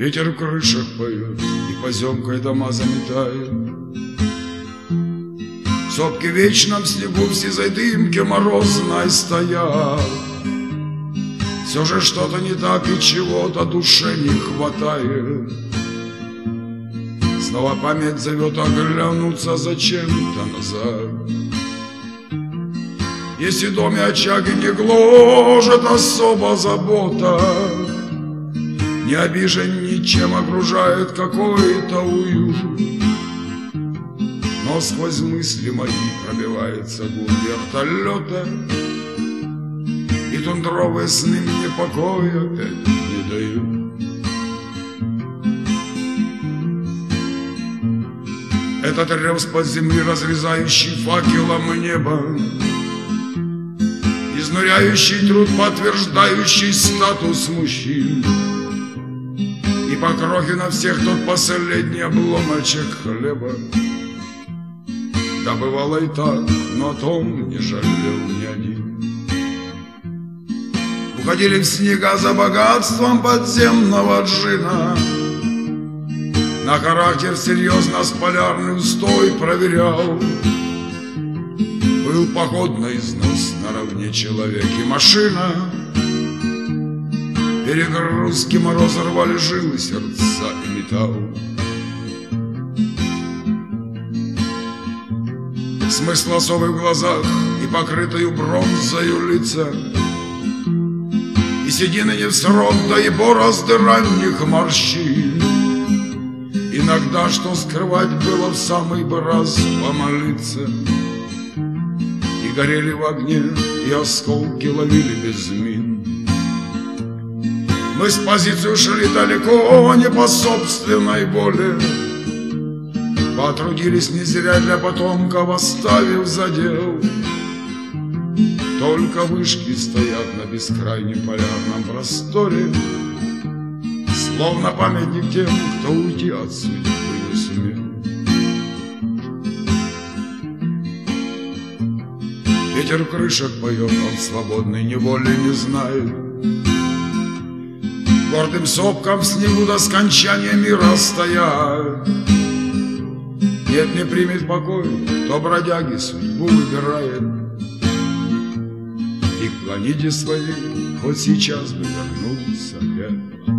Ветер в крышах поет и поземкой дома заметает. Сопки в вечном снегу в сизой дымке морозной стоят. Все же что-то не так и чего-то душе не хватает. Снова память зовет оглянуться зачем-то назад. Если в доме очаги не гложет особо забота, не обижен ничем, окружает какой-то уют. Но сквозь мысли мои пробивается гул вертолета, и тундровые сны мне покоя опять не дают. Этот рев с-под земли, разрезающий факелом небо, изнуряющий труд, подтверждающий статус мужчин, и по крохе на всех тот последний обломочек хлеба. Да бывало и так, но о том не жалел ни один. Уходили в снега за богатством подземного джина. На характер серьезно с полярный устой проверял. Был походный износ наравне человек и машина. Перегрузки мороз рвали жилы, сердца и металл. Смысл особый в глазах и покрытую бронзою лица, и седины не в срок, да и борозды ранних морщин. Иногда, что скрывать было, в самый бы раз помолиться. И горели в огне, и осколки ловили без мин. Мы с позиции ушли далеко, не по собственной воле. Потрудились не зря для потомков, оставив задел. Только вышки стоят на бескрайнем полярном просторе, словно памятник тем, кто уйти от судьбы не сумел. Ветер в крышах поет, он свободной неволи не знает. Гордым сопкам в снегу до скончания мира стоят. Нет, не примет покой, то бродяги судьбу выбирает. И к планете своей хоть сейчас бы вернулся опять.